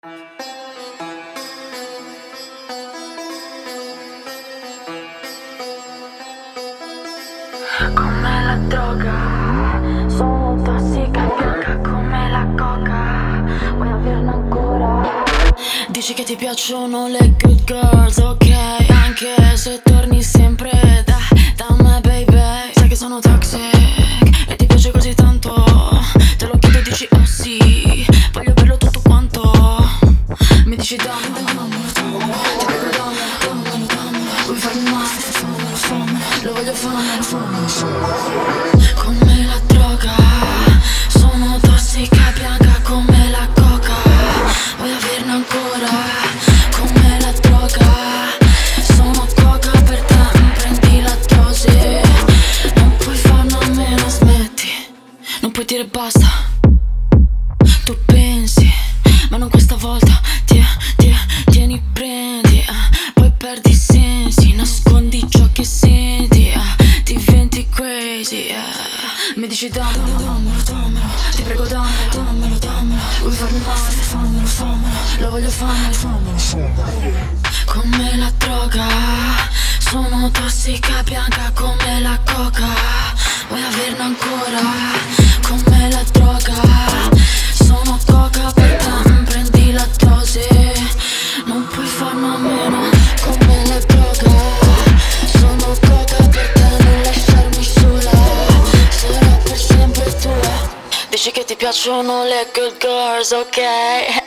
Come la droga, sono tossica, bianca come la coca. Vuoi averne ancora? Dici che ti piacciono le good girls, ok, anche se torni sempre da me, baby. Sai che sono toxic e ti piace così tanto. Te lo chiedo e dici oh sì, voglio averlo tutto quanto. Mi dici dammi, ti prego dammi. Vuoi farmi male, lo voglio fare. Come la droga, sono tossica, bianca come la coca. Vuoi averne ancora? Come la droga, sono coca per te, prendi la dose. Non puoi farne a meno, smetti, non puoi dire basta. Tu pensi, ma non questa volta. Tieni, prendi, poi perdi i sensi, nascondi ciò che senti, diventi crazy, Mi dici dammelo, ti prego dammelo. Vuoi farmi male, fammelo, lo voglio fare. Come la droga, sono tossica, bianca come la coca. Vuoi averne ancora? Come la droga, sono coca per te, prendi la dose. Non puoi farne a meno. Come la droga, sono coca per te, non lasciarmi sola. Sarò per sempre tua. Dici che ti piacciono le good girls, ok,